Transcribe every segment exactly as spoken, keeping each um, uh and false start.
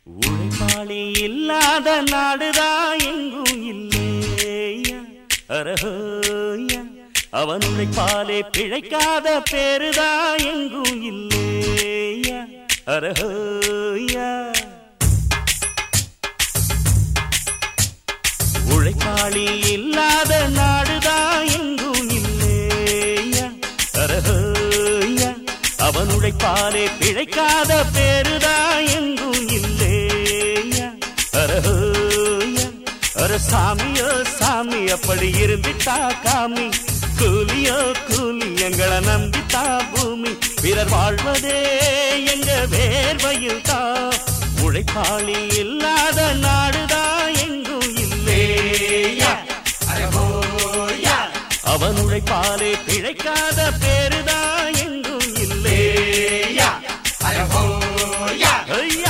உழைப்பாளி இல்லாத நாடுதான் எங்கும் இல்லையா அரஹோயா அவன் உழைப்பாலே பிழைக்காத பேருதான் எங்கும் இல்லையா அரஹோயா உழைப்பாளி இல்லாத நாடுதான் எங்கும் இல்லையா அரஹோயா அவன் உழைப்பாலே பிழைக்காத பேருதான் எங்கும் இல்லையா அரஹோயா அர சாமியோ சாமி அப்படி இருந்துட்டா காமி கூலியோ கூலி எங்களை நம்பித்தா பூமி பிறர் வாழ்வதே எங்க வேர்வையில் தான் உழைப்பாளி இல்லாத நாடுதான் எங்கும் இல்லையா அரஹோயா அவன் உழைப்பாலே பிழைக்காத பேருதான் எங்கும் இல்லையா அரஹோயா ஐயா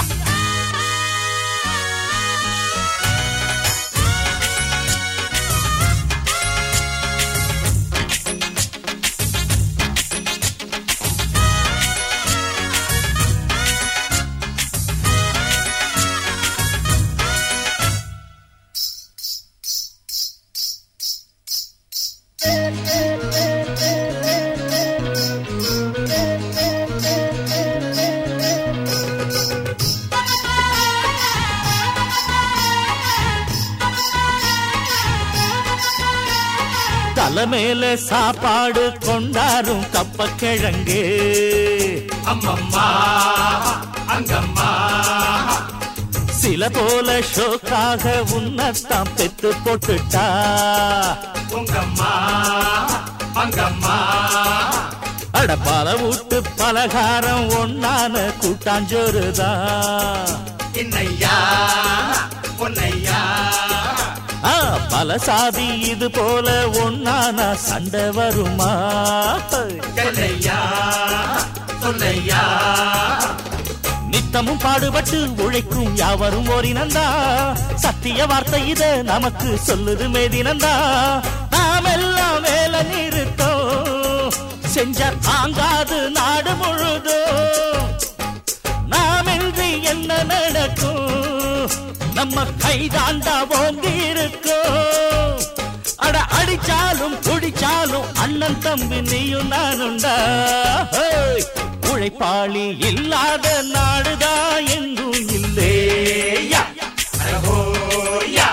தலைமையில சாப்பாடு கொண்டாரும் கப்ப கிழங்கு அம்மம்மா அங்கம்மா சில போல ஷோக்காக உன்னத்தான் பெத்து போட்டுட்டா உங்கம்மா அங்கம்மா அட பல வீட்டு பலகாரம் ஒன்னான கூட்டாஞ்சோறுதான் இன்னையா பொன்னையா பல சாதி இது போல ஒன்னான சண்டை வருமா சொல்லையா சொல்லையா நித்தமும் பாடுபட்டு உழைக்கும் யாவரும் ஓரினந்தா சத்திய வார்த்தை இத நமக்கு சொல்லுது மேதினந்தா நாம் எல்லாம் வேலை நிறுத்தோம் செஞ்ச தாங்காது நாடு முழுதும் நாம் இன்றி என்ன நடக்கும் நம்ம கைதாண்டா ஓங்கி இருக்கும் அட அடிச்சாலும் குடிச்சாலும் அண்ணன் தம்பி நீயும் நானுண்டா உழைப்பாளி இல்லாத நாடுதான் எங்கும் இல்லையா அரஹோயா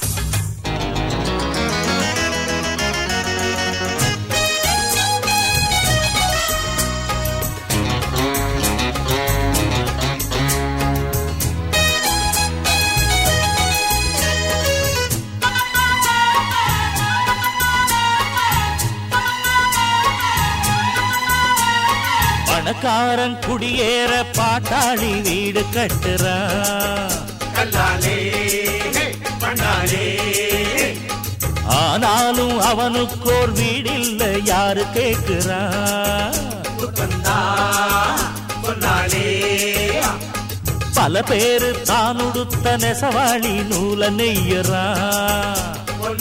பணக்காரன் குடியேற பாட்டாளி வீடு கட்டுறான் கல்லாலே பண்ணாலே ஆனாலும் அவனுக்கோர் வீடில்ல யாரு கேட்கிறான் சொன்னாலே பல பேரு தான் உடுத்த நெசவாளி நூல நெய்யறான்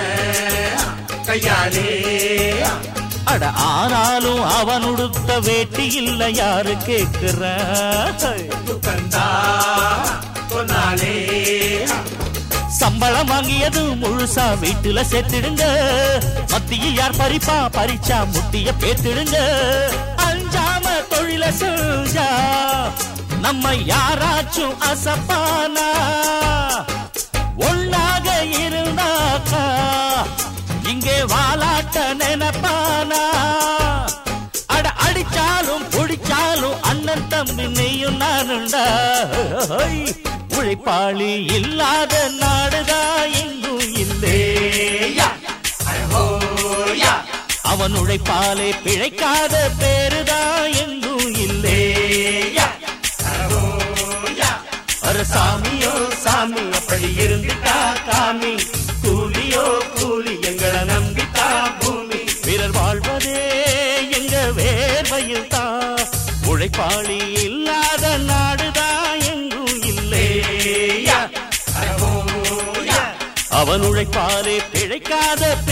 கையாலே அட ஆனாலும் அவன் உடுத்த வேட்டி இல்ல யாரு கேட்கிறான் சொன்னாலே சம்பளம் வாங்கியது முழுசா வீட்டுல சேர்த்திடுங்க மத்தியில் யார் பறிப்பா பறிச்சா முட்டிய பேத்திடுங்க அஞ்சாம தொழில செஞ்சா நம்ம யாராச்சும் அசப்பானா ஒன்னாக இருந்தாக்கா இங்கே வாலாட்ட நினைப்பானா அட அடிச்சாலும் பிடிச்சாலும் அண்ணன் தம்பி நீயும் நானுண்டா உழைப்பாளி இல்லாத நாடுதான் எங்கும் இல்லையா அவன் உழைப்பாலே பிழைக்காத பேருதான் எங்கும் இல்லையா அர சாமியோ சாமி அப்படி இருந்துட்டா காமி கூலியோ கூலி எங்களை நம்பித்தா பூமி பிறர் வாழ்வதே எங்க வேர்வையில் தான் உழைப்பாளி இல்லாத நாடுதான் எங்கும் இல்லையா அவன் உழைப்பாலே பிழைக்காத